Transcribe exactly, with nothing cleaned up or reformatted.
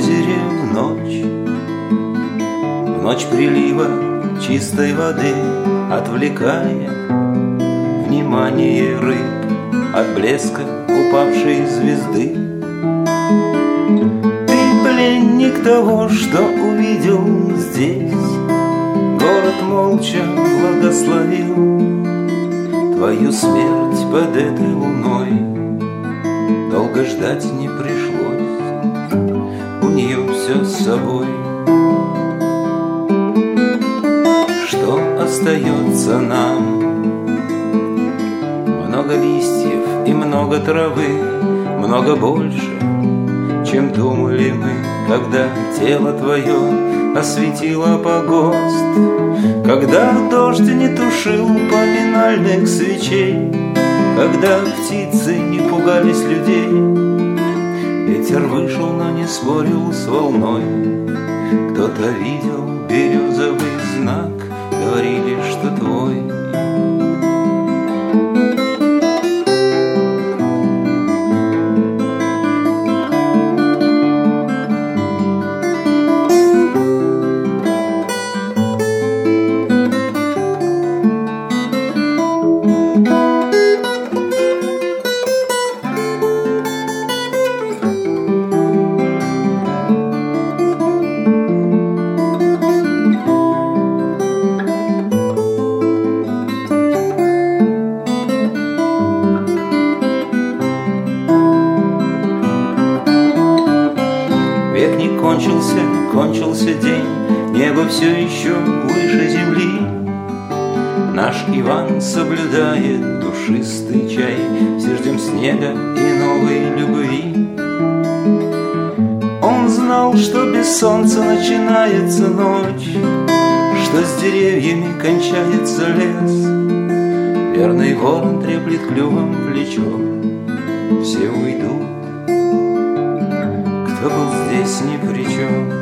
озере в ночь, в ночь прилива чистой воды, отвлекая внимание рыб от блеска упавшей звезды. Ты пленник того, что увидел здесь, город молча благословил твою смерть под этой луной. Долго ждать не пришлось, у нее все с собой. Что остается нам? Много листьев и много травы, много больше, чем думали мы, когда тело твое осветило погост, когда дождь не тушил поминальных свечей, когда птицы не пугались людей. Ветер вышел, но не спорил с волной. Кто-то видел березовый знак, говорили, что твой. Век не кончился, кончился день, небо все еще выше земли. Наш Иван соблюдает душистый чай, все ждем снега и новой любви. Он знал, что без солнца начинается ночь, что с деревьями кончается лес. Верный ворон треплет клювом плечо, все уйдут, кто был здесь ни при чем.